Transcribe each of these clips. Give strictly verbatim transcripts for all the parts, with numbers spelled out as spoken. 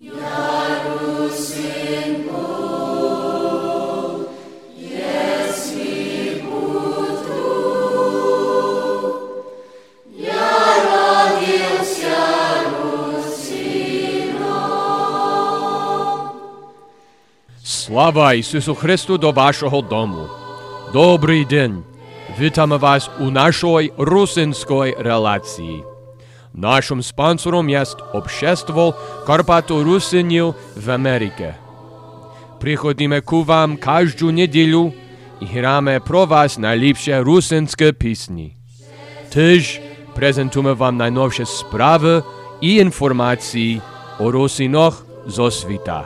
Слава Ісусу Христу до вашого дому. Добрий день. Вітаємо вас у нашій русинській релації. Нашим спонсором є Общество Карпато-Русинів в Америці. Приходимо к вам кожну неділю і граємо про вас найліпші русинські пісні. Теж презентуємо вам найновіші справи і інформації о русинах зо світа.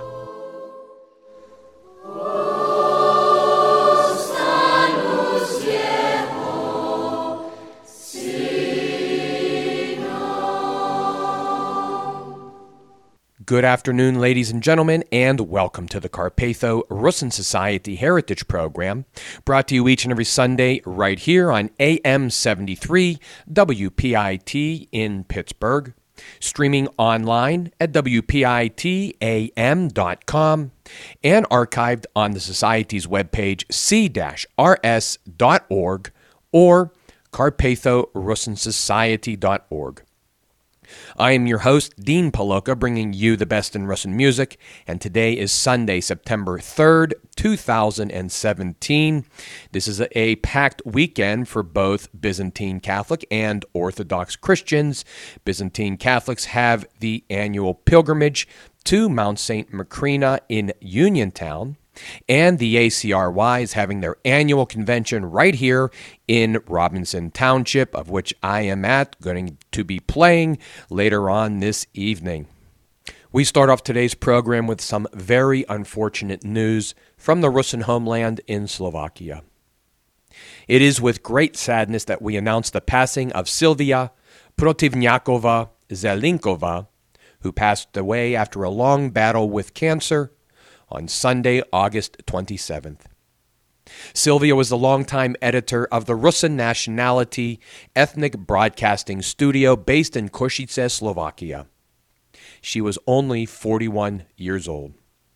Good afternoon, ladies and gentlemen, and welcome to the Carpatho Rusyn Society Heritage Program, brought to you each and every Sunday right here on A M seventy-three W P I T in Pittsburgh, streaming online at W P I T A M dot com, and archived on the Society's webpage c r s dot org or carpatho rusyn society dot org. I am your host, Dean Paloka, bringing you the best in Rusyn music, and today is Sunday, September third, two thousand seventeen. This is a, a packed weekend for both Byzantine Catholic and Orthodox Christians. Byzantine Catholics have the annual pilgrimage to Mount Saint Macrina in Uniontown, and the A C R Y is having their annual convention right here in Robinson Township, of which I am at, going to be playing later on this evening. We start off today's program with some very unfortunate news from the Rusyn homeland in Slovakia. It is with great sadness that we announce the passing of Sylvia Protivniakova Zelinkova, who passed away after a long battle with cancer on Sunday, August twenty-seventh. Sylvia was the longtime editor of the Rusyn Nationality Ethnic Broadcasting Studio based in Košice, Slovakia. She was only forty-one years old.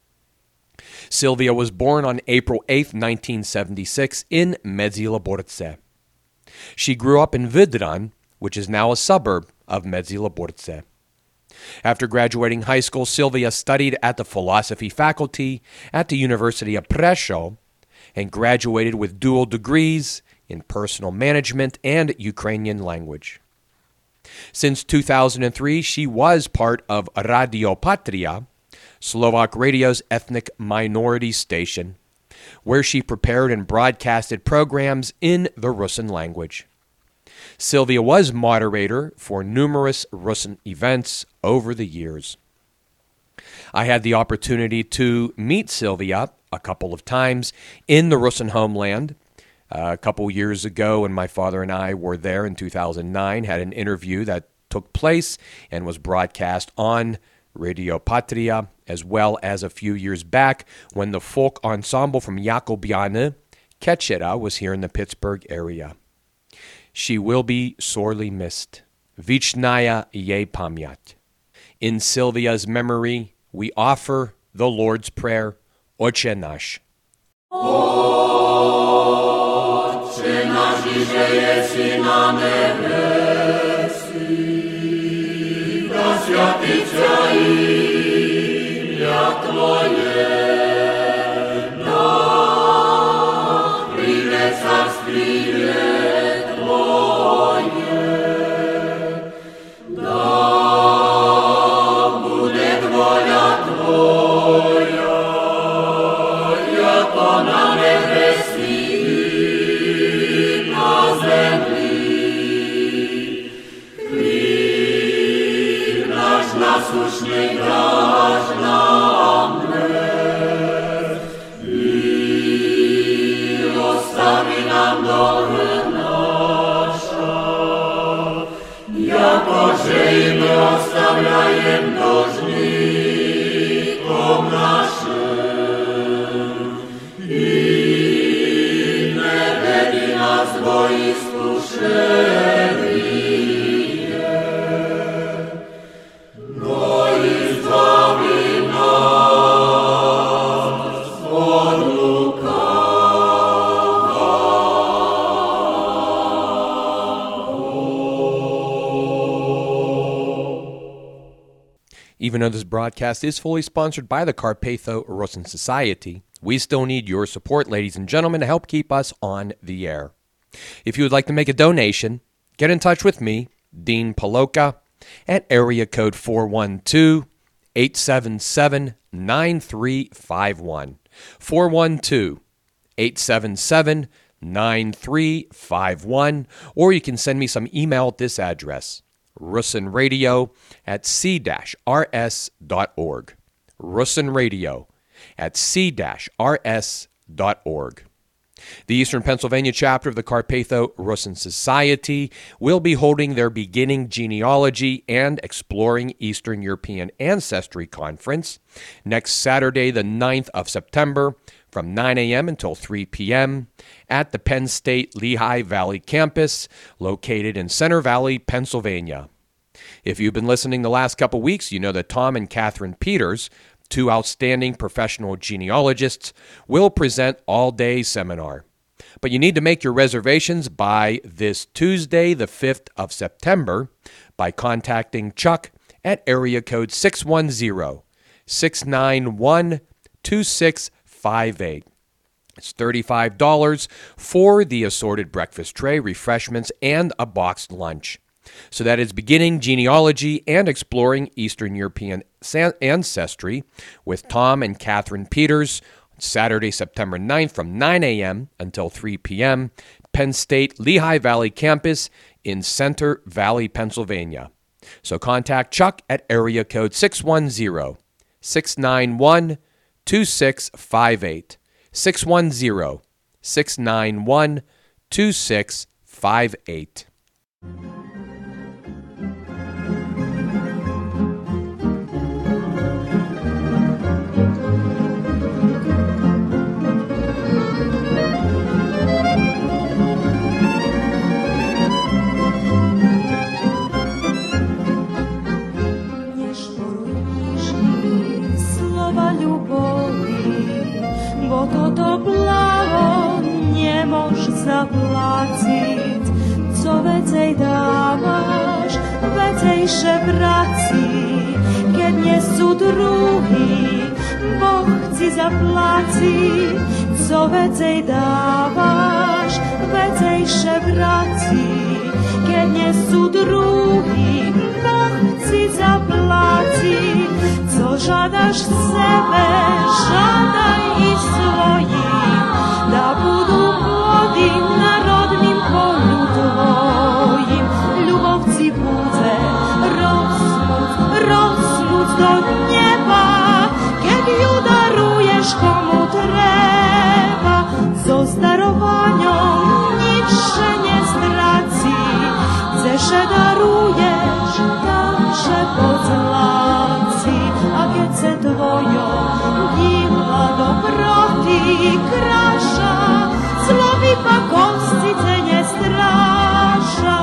Sylvia was born on April eighth, nineteen seventy-six in Medzilaborce. She grew up in Vidran, which is now a suburb of Medzilaborce. After graduating high school, Sylvia studied at the philosophy faculty at the University of Prešov and graduated with dual degrees in personal management and Ukrainian language. Since two thousand three, she was part of Radio Patria, Slovak radio's ethnic minority station, where she prepared and broadcasted programs in the Rusyn language. Sylvia was moderator for numerous Rusyn events over the years. I had the opportunity to meet Sylvia a couple of times in the Rusyn homeland. Uh, a couple years ago when my father and I were there in two thousand nine, had an interview that took place and was broadcast on Radio Patria, as well as a few years back when the folk ensemble from Jakobiany, Kečera, was here in the Pittsburgh area. She will be sorely missed. Vichnaya jej pamyat. In Sylvia's memory, we offer the Lord's Prayer, Oče náš. Oče náš, že jesi na nebesi, prosviatiťa imię Twoje, da príde carstwie Słusznie dasz nam dnes i ostawi nam domy nasza, jako że i my ostawiajem dłużnikom naszym i nie wedi nas do iskuszenia. No i zbawi Even though this broadcast is fully sponsored by the Carpatho-Russin Society, we still need your support, ladies and gentlemen, to help keep us on the air. If you would like to make a donation, get in touch with me, Dean Paloka, at area code four one two, eight seven seven, nine three five one. four one two, eight seven seven, nine three five one. Or you can send me some email at this address, russinradio at c dash r s dot org. russinradio at c dash r s dot org. The Eastern Pennsylvania chapter of the Carpatho-Russin Society will be holding their Beginning Genealogy and Exploring Eastern European Ancestry Conference next Saturday, the ninth of September, from nine a.m. until three p.m. at the Penn State Lehigh Valley campus, located in Center Valley, Pennsylvania. If you've been listening the last couple weeks, you know that Tom and Catherine Peters, two outstanding professional genealogists, will present all-day seminar. But you need to make your reservations by this Tuesday, the fifth of September, by contacting Chuck at area code six one zero, six nine one, two six five eight. It's thirty-five dollars for the assorted breakfast tray, refreshments, and a boxed lunch. So that is Beginning Genealogy and Exploring Eastern European Ancestry with Tom and Catherine Peters, Saturday, September ninth from nine a.m. until three p.m., Penn State Lehigh Valley campus in Center Valley, Pennsylvania. So contact Chuck at area code six one zero, six nine one, two six five eight. six one zero, six nine one, two six five eight. Bo toto blaho nemož zaplaciť, co vecej dávaš, vecejšie vrací, keď nie sú druhý, Boh chci zaplaciť, co vecej dávaš, vecejšie vrací, keď nie sú druhý, Boh chci zaplaciť, co žádaš sebe, žádaj i svojím, da budú plody na rodným polu tvojim. Ľubovci bude rosnúť, rosnúť do neba, keď ju daruješ komu treba. So zdarovaním nič nestrací, ceše daruješ, takže pozláci. A keď se tvojo díla dobroti kráša, slovy pak kostice nestráša.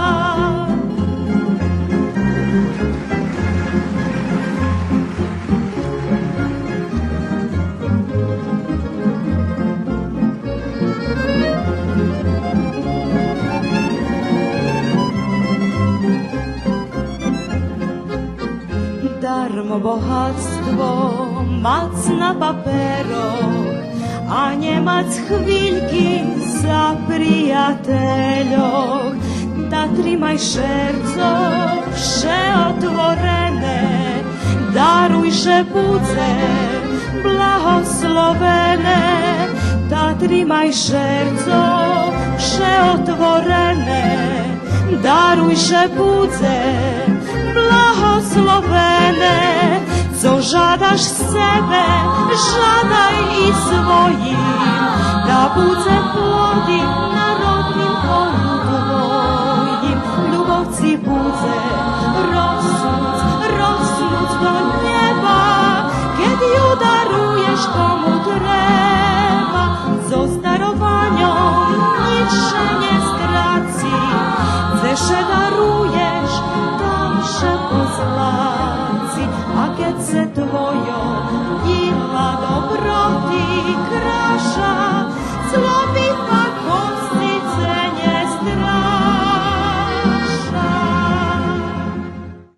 Darmo bohatstvo mať na paperoch a nemať chvíľky za priateľoch. Tatry maj šerco vše otvorené, daruj, že bude blahoslovené. Tatry maj šerco vše otvorené, daruj, že bude blahoslovené. Co žádaš sebe, žádaj i svojím, da bude plody na rodným polu tvojim. Ľubovci bude rosnúť, rosnúť do neba, keď ju daruješ komu treba. So zdarovaním nič nestráci, ceše daruješ, takže pozláci. A keď se tvojo díla dobroti kráša, slovy pak kostice nestráša.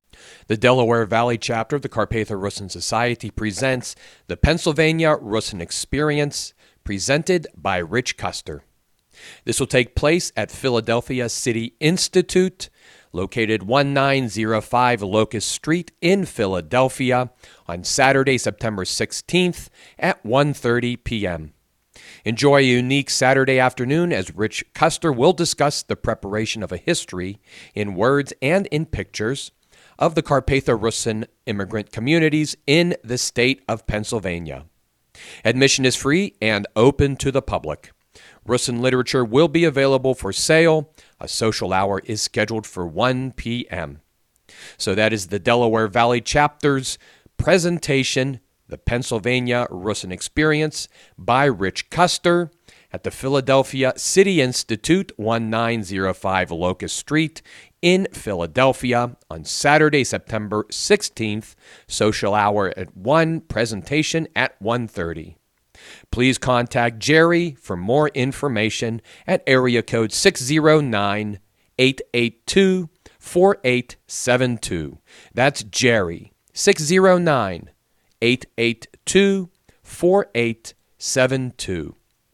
The Delaware Valley chapter of the Carpatho-Russin Society presents the Pennsylvania Russin Experience, presented by Rich Custer. This will take place at Philadelphia City Institute, located one nine zero five Locust Street in Philadelphia, on Saturday, September sixteenth at one thirty p.m. Enjoy a unique Saturday afternoon as Rich Custer will discuss the preparation of a history in words and in pictures of the Carpatho-Russin immigrant communities in the state of Pennsylvania. Admission is free and open to the public. Russin literature will be available for sale. A social hour is scheduled for one p.m. So that is the Delaware Valley chapter's presentation, The Pennsylvania Russin Experience, by Rich Custer at the Philadelphia City Institute, one nine zero five Locust Street in Philadelphia on Saturday, September sixteenth, social hour at one, presentation at one thirty. Please contact Jerry for more information at area code six zero nine, eight eight two, four eight seven two. That's Jerry, six zero nine, eight eight two, four eight seven two.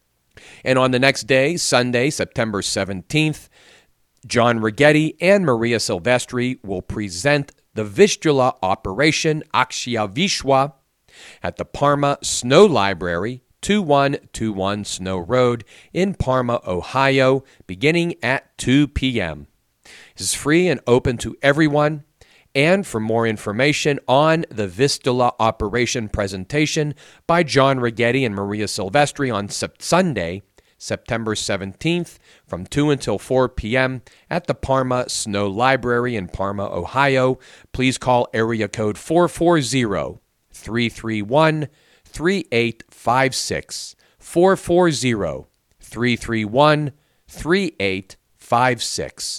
And on the next day, Sunday, September seventeenth, John Righetti and Maria Silvestri will present the Vistula Operation Akshya Vishwa at the Parma Snow Library, two one two one Snow Road in Parma, Ohio, beginning at two p.m. This is free and open to everyone. And for more information on the Vistula Operation presentation by John Righetti and Maria Silvestri on Sunday, September seventeenth, from two until four p.m. at the Parma Snow Library in Parma, Ohio, please call area code four four zero, three three one, three eight five six, four four zero, three three one, three eight five six.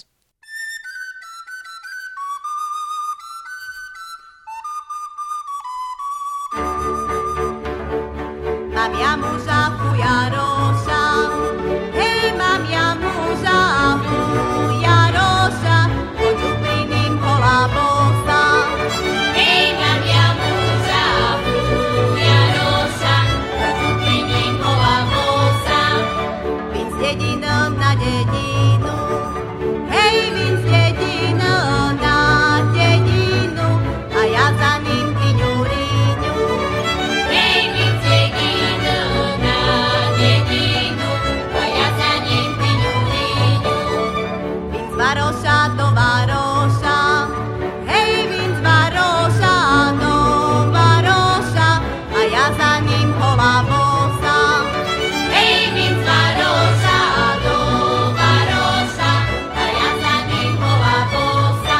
La mia musa fuia rosa, hey, ma mia musa fuia rosa, con giubbinin con la bossa. Hey, ma mia musa fuia rosa, con giubbinin con la bossa. Vin z dediną na dedinu, hej, vin z dediną na dedinu, a ja za nim piňurinu. Hej, vin z dediną na dedinu, a ja za nim piňurinu. Vin z Varoša do Varoša, hej, vin z Varoša do Varoša, a ja za nim hola bosa. Hej, vin z Varoša do Varoša, a ja za nim hola bosa.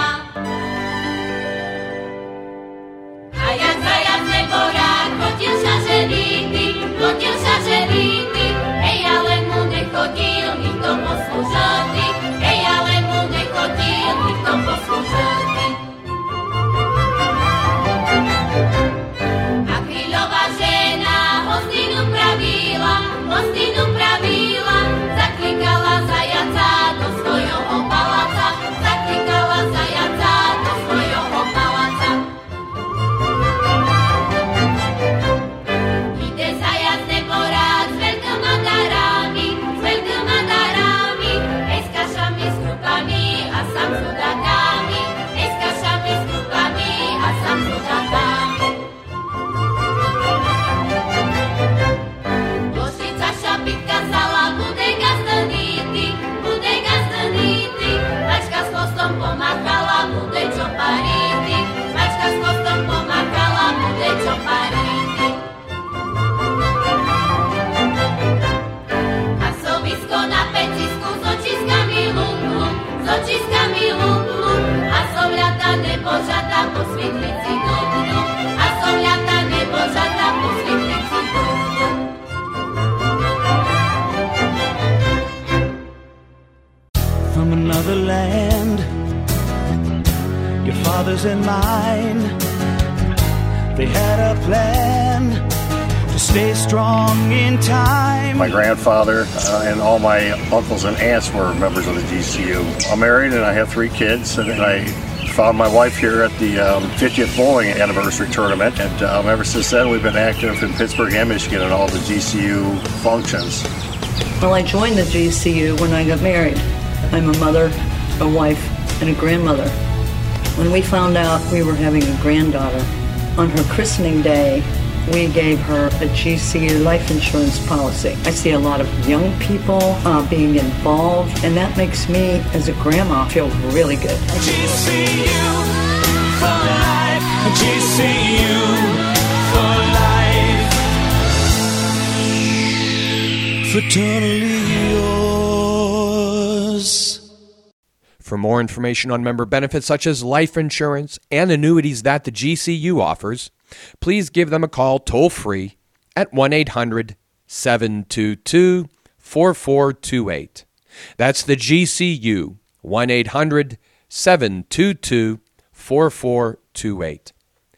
A jak zajac neborák, fotil sa ženity, fotil sa ženity, hej, ale mu nechodil nikto poslúžaný, hej, ale mu nechodil nikto poslúžaný. A chvíľová žena hostinu pravila, hostinu pravila, zaklikala zajaca do svojho paláca, zaklikala zajaca do svojho paláca. Ide zajac neborák s veľkýma darami, s veľkýma darami, hej, s kašami, s krupami a sám s chudakami, hej, s kašami, s krupami a sám s chudakami. Ložica šapitka zala, bude gazdanity, bude gazdanity, mačka s chvostom pomáchala, bude čo parity, mačka s chvostom pomáchala, bude čo parity. A sovisko na pecisku s očiskami lum lum, s očiskami lum lum, a sovľata nebožata po svitlici dum dum, a sovľata nebožata po svitlici dum dum. From another land, your father's and mine, they had a plan to stay strong in time. My grandfather uh, and all my uncles and aunts were members of the D C U. I'm married and I have three kids, and I found my wife here at the um, fiftieth bowling anniversary tournament, and um, ever since then we've been active in Pittsburgh and Michigan in all the G C U functions. Well, I joined the G C U when I got married. I'm a mother, a wife, and a grandmother. When we found out we were having a granddaughter, on her christening day, we gave her a G C U life insurance policy. I see a lot of young people uh, being involved, and that makes me, as a grandma, feel really good. G C U for life, G C U for life, fraternally yours. For more information on member benefits such as life insurance and annuities that the G C U offers, please give them a call toll-free at one eight hundred seven two two four four two eight. That's the G C U, one eight hundred seven two two four four two eight.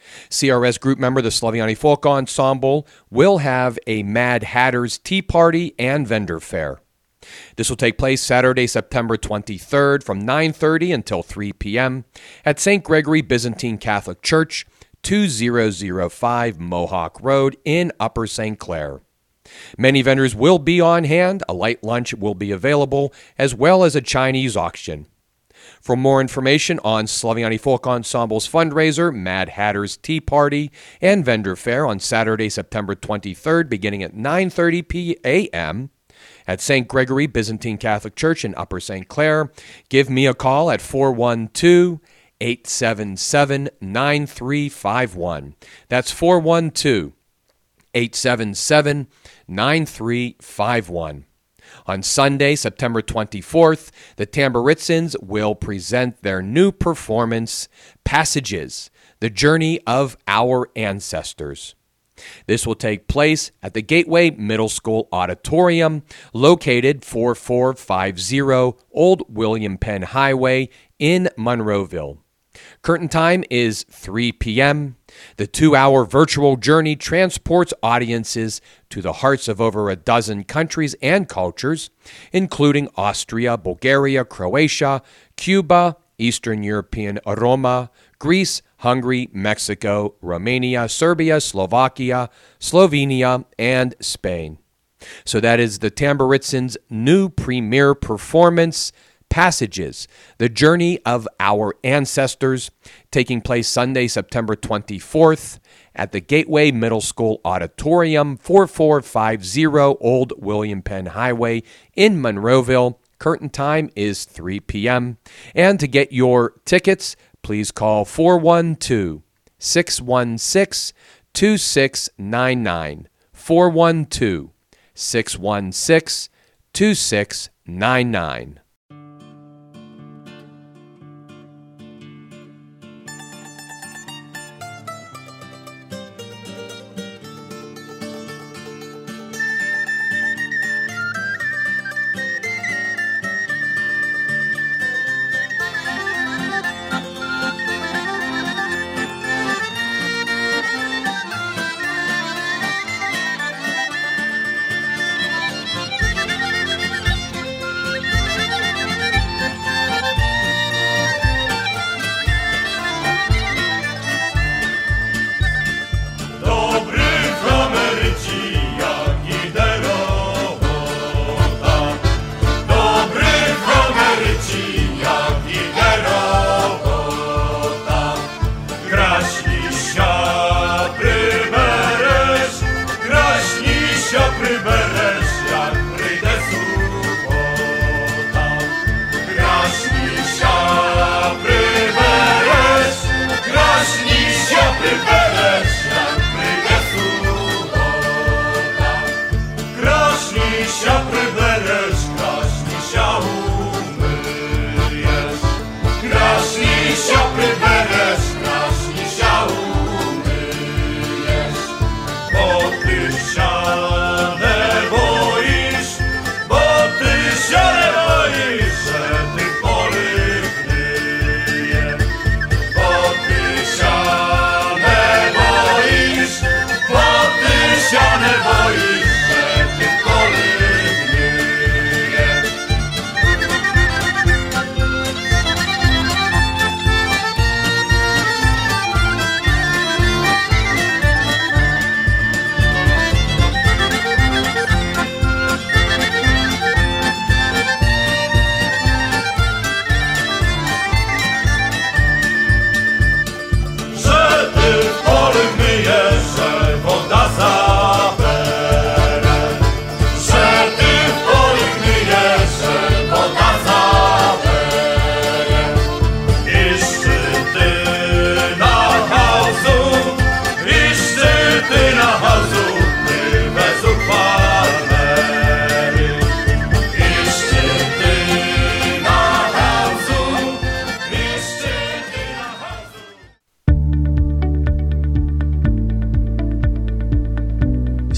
C R S group member the Slaviani Folk Ensemble will have a Mad Hatter's Tea Party and Vendor Fair. This will take place Saturday, September twenty-third from nine thirty until three p.m. at Saint Gregory Byzantine Catholic Church, two thousand five Mohawk Road in Upper Saint Clair. Many vendors will be on hand. A light lunch will be available, as well as a Chinese auction. For more information on Slaviani Folk Ensemble's fundraiser, Mad Hatter's Tea Party, and Vendor Fair on Saturday, September twenty-third, beginning at nine thirty a.m., at Saint Gregory Byzantine Catholic Church in Upper Saint Clair, give me a call at four one two, eight seven seven, nine three five one. That's four one two, eight seven seven, nine three five one. On Sunday, September twenty-fourth, the Tamburitzins will present their new performance, Passages, The Journey of Our Ancestors. This will take place at the Gateway Middle School Auditorium, located forty-four fifty Old William Penn Highway in Monroeville. Curtain time is three p.m. The two-hour virtual journey transports audiences to the hearts of over a dozen countries and cultures, including Austria, Bulgaria, Croatia, Cuba, Eastern European Roma, Greece, Hungary, Mexico, Romania, Serbia, Slovakia, Slovenia, and Spain. So that is the Tamburitzins' new premiere performance, Passages, The Journey of Our Ancestors, taking place Sunday, September twenty-fourth at the Gateway Middle School Auditorium, forty-four fifty Old William Penn Highway in Monroeville. Curtain time is three p.m. And to get your tickets, please call four one two, six one six, two six nine nine, four one two, six one six, two six nine nine.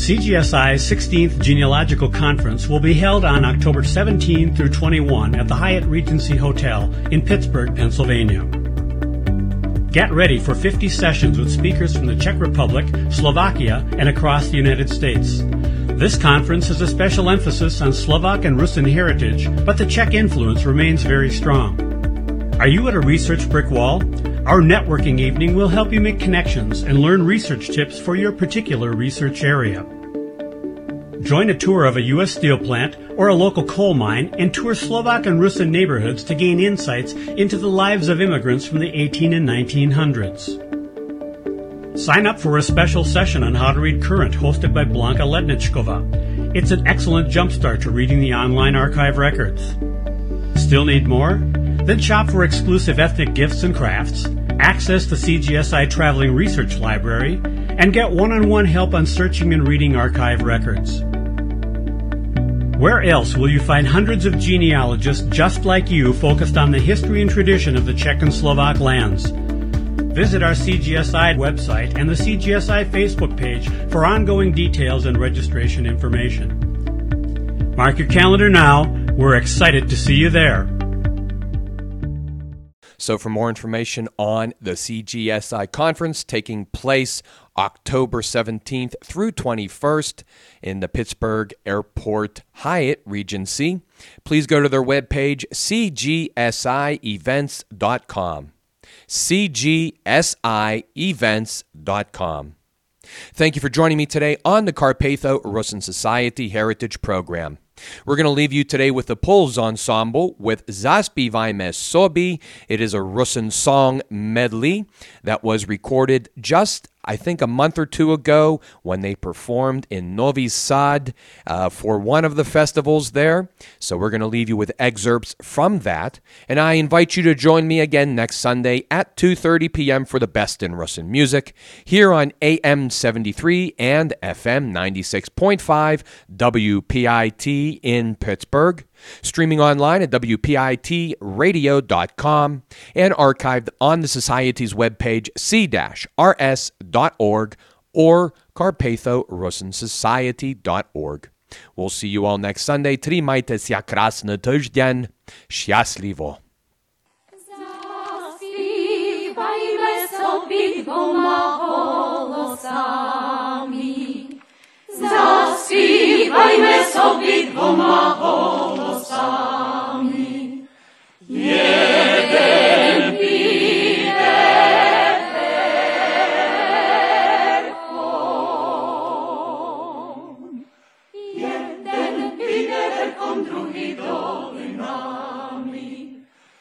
C G S I's sixteenth Genealogical Conference will be held on October seventeenth through twenty-first at the Hyatt Regency Hotel in Pittsburgh, Pennsylvania. Get ready for fifty sessions with speakers from the Czech Republic, Slovakia, and across the United States. This conference has a special emphasis on Slovak and Rusin heritage, but the Czech influence remains very strong. Are you at a research brick wall? Our networking evening will help you make connections and learn research tips for your particular research area. Join a tour of a U S steel plant or a local coal mine and tour Slovak and Rusin neighborhoods to gain insights into the lives of immigrants from the eighteen and nineteen hundreds. Sign up for a special session on how to read Current hosted by Blanka Ledničková. It's an excellent jumpstart to reading the online archive records. Still need more? Then shop for exclusive ethnic gifts and crafts, access the C G S I Traveling Research Library, and get one-on-one help on searching and reading archive records. Where else will you find hundreds of genealogists just like you focused on the history and tradition of the Czech and Slovak lands? Visit our C G S I website and the C G S I Facebook page for ongoing details and registration information. Mark your calendar now. We're excited to see you there. So for more information on the C G S I conference taking place October seventeenth through twenty-first in the Pittsburgh Airport Hyatt Regency, please go to their webpage, c g s i events dot com. c g s i events dot com. Thank you for joining me today on the Carpatho Rusin Society Heritage Program. We're going to leave you today with the Puls Ensemble with Zaspívajme Sobi. It is a Rusin song medley that was recorded just, I think, a month or two ago when they performed in Novi Sad uh, for one of the festivals there. So we're going to leave you with excerpts from that. And I invite you to join me again next Sunday at two thirty p.m. for the best in Rusin music here on A M seventy-three and F M ninety-six point five W P I T in Pittsburgh, streaming online at w p i t radio dot com and archived on the Society's webpage c dash r s dot org or carpatho rusin society dot org. We'll see you all next Sunday. Trimajte se krásny týždeň. Šťastlivo. Zaspívajme sobi dvoma hlasami. Zaspívajme sobi dvoma hlasami. Jeden píde verchom. Jeden píde verchom, druhý dolinami.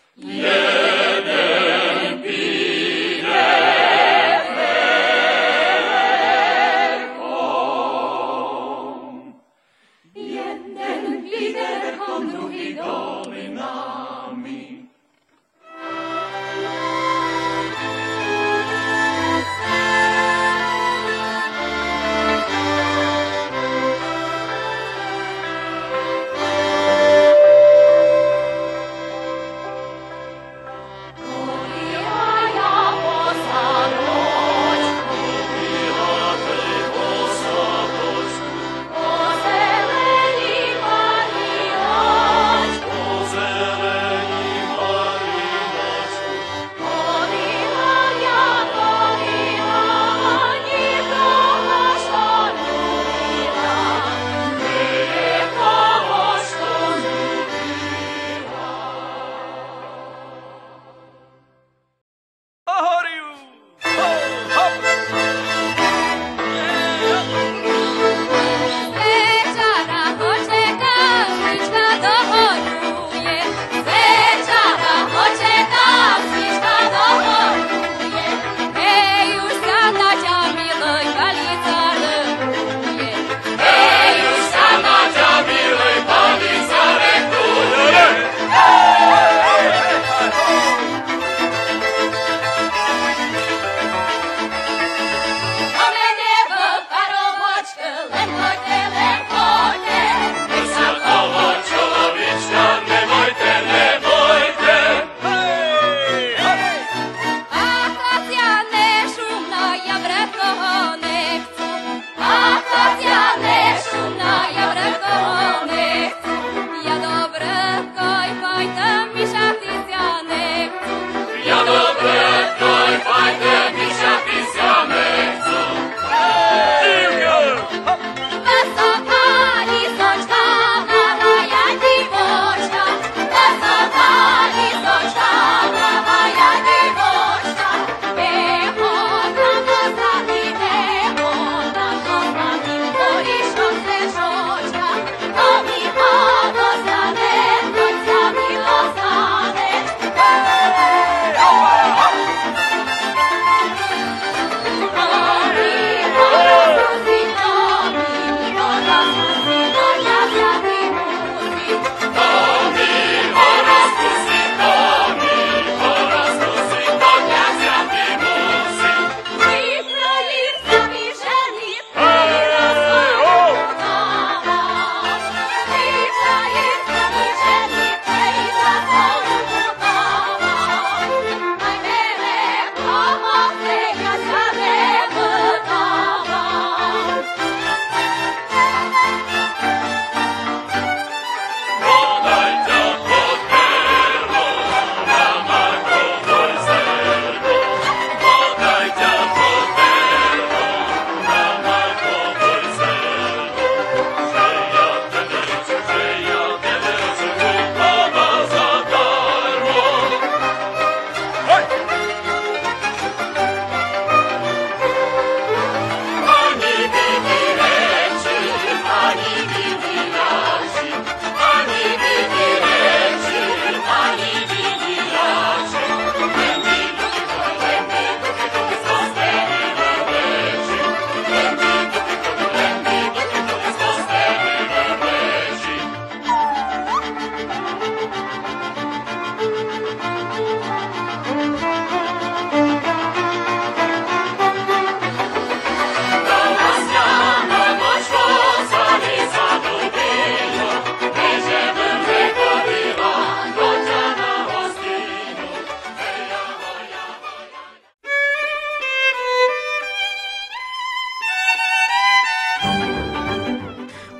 Jeden píde verchom. Jeden píde verchom,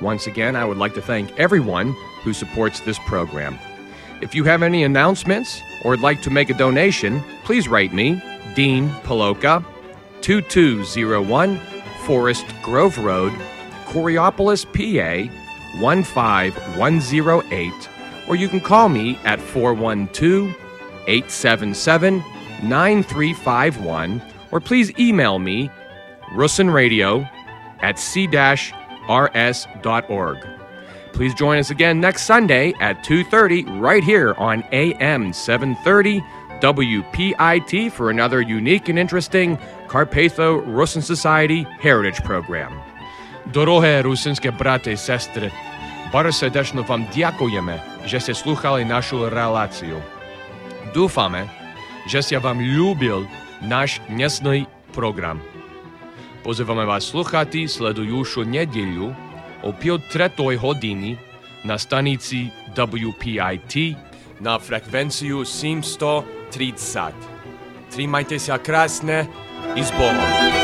Once again, I would like to thank everyone who supports this program. If you have any announcements or would like to make a donation, please write me, Dean Paloka, two two zero one Forest Grove Road, Coriopolis, P A, one five one zero eight, or you can call me at four one two, eight seven seven, nine three five one, or please email me, russinradio at c dash r s dot org. Please join us again next Sunday at two thirty right here on A M seven thirty W P I T for another unique and interesting Carpatho Rusyn Society Heritage Program. Дороге русинські брати і сестри, bardzo serdecznie wam dziękujemy, że ste słuchali naszą relację. Dúfame, że ste wam lubil nasz dnešný program. Pozývame vás sluchati sledujušu nedjeľu o pol tretoj hodiny na stanici W P I T na frekvenciju sedemsto tridsať. Trimajte sa krásne i s Bohom.